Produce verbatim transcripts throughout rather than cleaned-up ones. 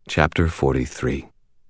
Chapter forty-three.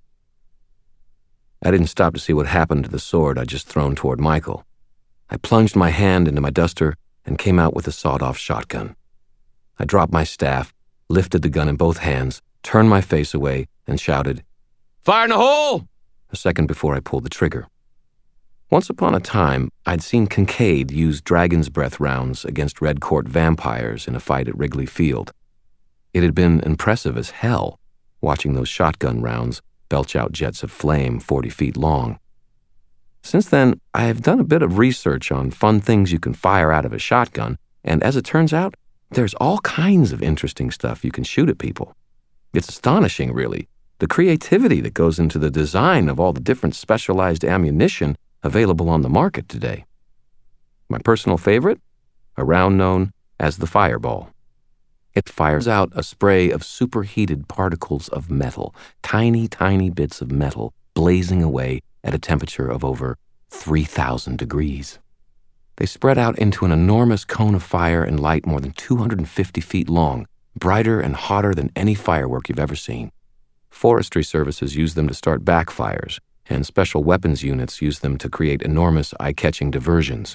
I didn't stop to see what happened to the sword I'd just thrown toward Michael. I plunged my hand into my duster and came out with a sawed-off shotgun. I dropped my staff, lifted the gun in both hands, turned my face away, and shouted, "Fire in the hole!" a second before I pulled the trigger. Once upon a time, I'd seen Kincaid use Dragon's Breath rounds against Red Court vampires in a fight at Wrigley Field. It had been impressive as hell, watching those shotgun rounds belch out jets of flame forty feet long. Since then, I have done a bit of research on fun things you can fire out of a shotgun, and as it turns out, there's all kinds of interesting stuff you can shoot at people. It's astonishing, really, the creativity that goes into the design of all the different specialized ammunition available on the market today. My personal favorite? A round known as the Fireball. It fires out a spray of superheated particles of metal, tiny, tiny bits of metal blazing away at a temperature of over three thousand degrees. They spread out into an enormous cone of fire and light more than two hundred fifty feet long, brighter and hotter than any firework you've ever seen. Forestry services use them to start backfires, and special weapons units use them to create enormous eye-catching diversions.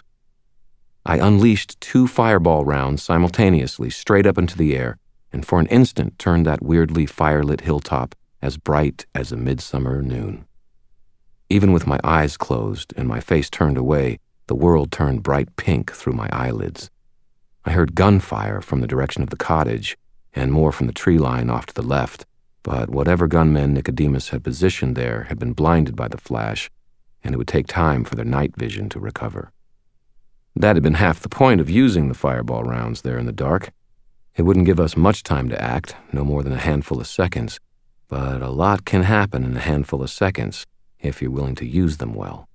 I unleashed two fireball rounds simultaneously straight up into the air, and for an instant turned that weirdly firelit hilltop as bright as a midsummer noon. Even with my eyes closed and my face turned away, the world turned bright pink through my eyelids. I heard gunfire from the direction of the cottage, and more from the tree line off to the left, but whatever gunmen Nicodemus had positioned there had been blinded by the flash, and it would take time for their night vision to recover. That had been half the point of using the fireball rounds there in the dark. It wouldn't give us much time to act, no more than a handful of seconds, but a lot can happen in a handful of seconds if you're willing to use them well.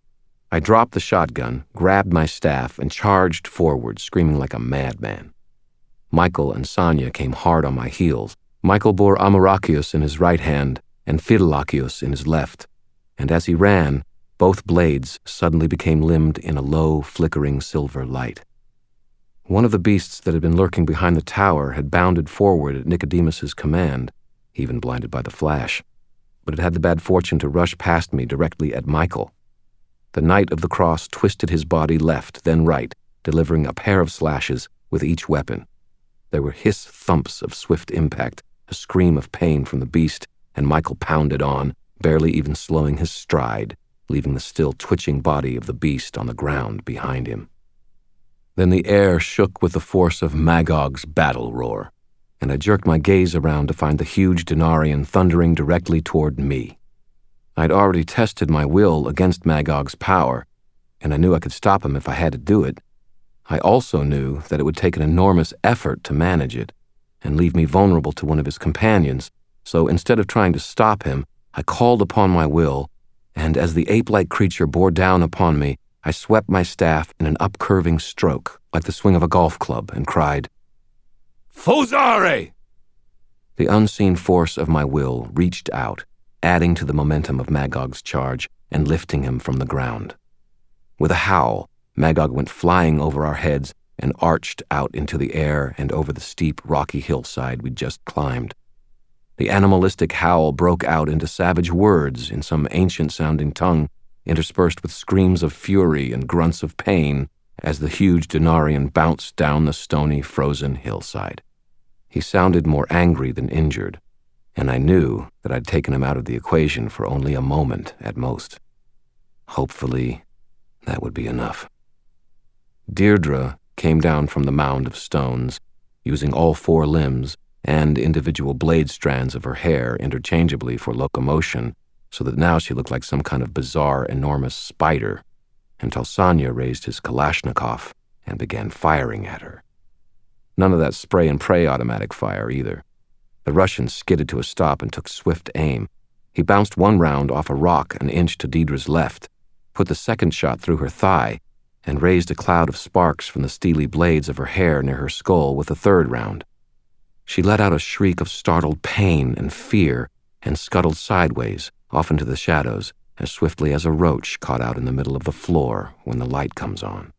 I dropped the shotgun, grabbed my staff, and charged forward, screaming like a madman. Michael and Sonia came hard on my heels. Michael bore Amarachius in his right hand and Phidolachius in his left, and as he ran, both blades suddenly became limned in a low, flickering silver light. One of the beasts that had been lurking behind the tower had bounded forward at Nicodemus's command, even blinded by the flash, but it had the bad fortune to rush past me directly at Michael. The Knight of the Cross twisted his body left, then right, delivering a pair of slashes with each weapon. There were hiss thumps of swift impact, a scream of pain from the beast, and Michael pounded on, barely even slowing his stride, leaving the still twitching body of the beast on the ground behind him. Then the air shook with the force of Magog's battle roar, and I jerked my gaze around to find the huge Denarian thundering directly toward me. I'd already tested my will against Magog's power, and I knew I could stop him if I had to do it. I also knew that it would take an enormous effort to manage it, and leave me vulnerable to one of his companions, so instead of trying to stop him, I called upon my will, and as the ape-like creature bore down upon me, I swept my staff in an up-curving stroke, like the swing of a golf club, and cried, "Fozare!" The unseen force of my will reached out, adding to the momentum of Magog's charge and lifting him from the ground. With a howl, Magog went flying over our heads and arched out into the air and over the steep, rocky hillside we'd just climbed. The animalistic howl broke out into savage words in some ancient-sounding tongue, interspersed with screams of fury and grunts of pain as the huge Denarian bounced down the stony, frozen hillside. He sounded more angry than injured, and I knew that I'd taken him out of the equation for only a moment at most. Hopefully, that would be enough. Deirdre came down from the mound of stones, using all four limbs and individual blade strands of her hair interchangeably for locomotion, so that now she looked like some kind of bizarre, enormous spider, until Sonia raised his Kalashnikov and began firing at her. None of that spray-and-pray automatic fire, either. The Russian skidded to a stop and took swift aim. He bounced one round off a rock an inch to Deirdre's left, put the second shot through her thigh, and raised a cloud of sparks from the steely blades of her hair near her skull with the third round. She let out a shriek of startled pain and fear and scuttled sideways, off into the shadows, as swiftly as a roach caught out in the middle of the floor when the light comes on.